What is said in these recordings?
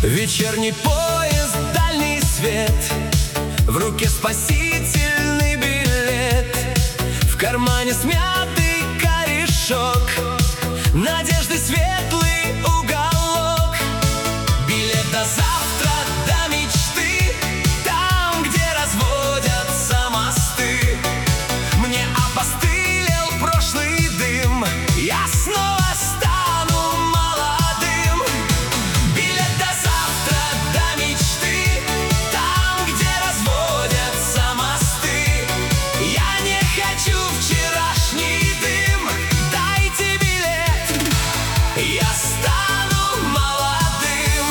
Вечерний поезд, дальний свет, в руке спасительный билет, в кармане смятый корешок, надежды светлый уголок. Билет до завтра, до мечты, там, где разводятся мосты. Мне опостылел прошлый дым, я снова стану молодым. Билет до завтра, до мечты, там, где разводятся мосты. Я не хочу вчерашний дым, дайте билет, я стану молодым.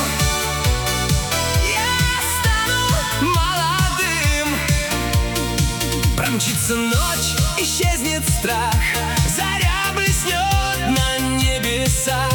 Я стану молодым. Промчится ночь, исчезнет страх, заря блеснет на небесах.